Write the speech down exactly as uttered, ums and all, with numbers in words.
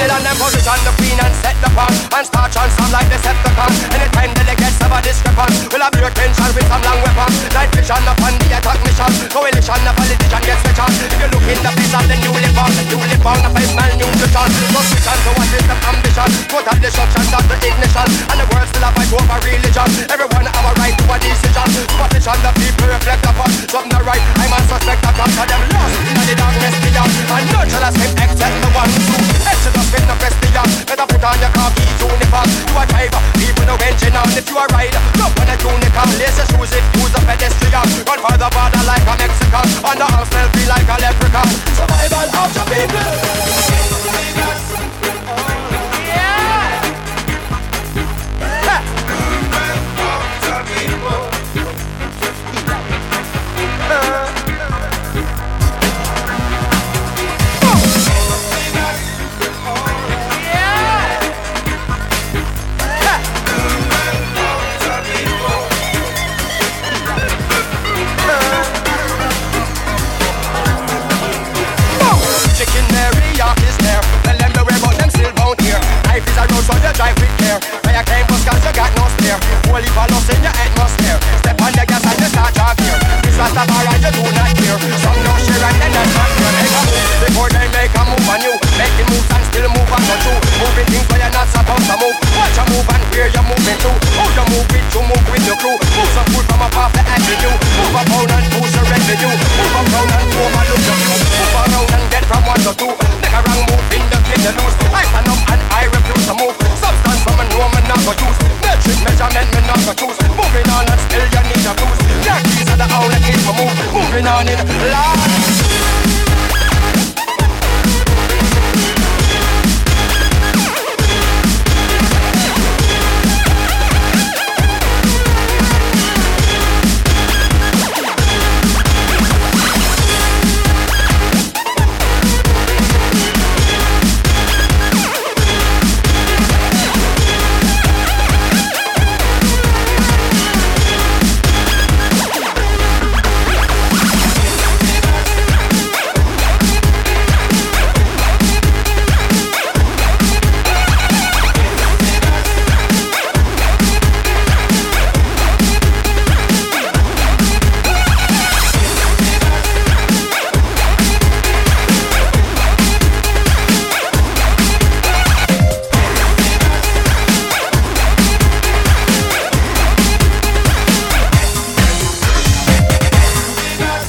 Babylon and position the queen and set the pan and start chant some like Decepticon. Anytime delegates have a discrepancy, we'll have your tension with some long weapon. Night vision upon the attack mission. Coalition of politician gets switch on. If you look in the face of the newly born, the newly born, the five man nutrition. Suspicion to what is the ambition. Total destruction of the ignition. And the world still a fight over religion. Everyone have a right to a decision. Superstition the people reflect upon. Something the right, I'm a suspect of God. Them lost in the darkness beyond. And none shall escape except the one who Exodus in the Prestia. Better put on your khaki uniform. You a driver, people no engine on. If you a rider, look on a unicorn. Lace your shoes if you's a pedestrian. Run for the border like a Mexican. On the house smell feel like a leprechaun. Survival of the people. Yeah. Ha. So you drive with care. Fire came bus cause you got no spare. Holy follows in your atmosphere. Step on the gas and you start jog here. This was the bar and you do not care. Some don't share and then that's not here. Make a move before they make a move on you. Make the moves and still move on the two. Moving things where you're not supposed to move. Watch you move and hear you moving too.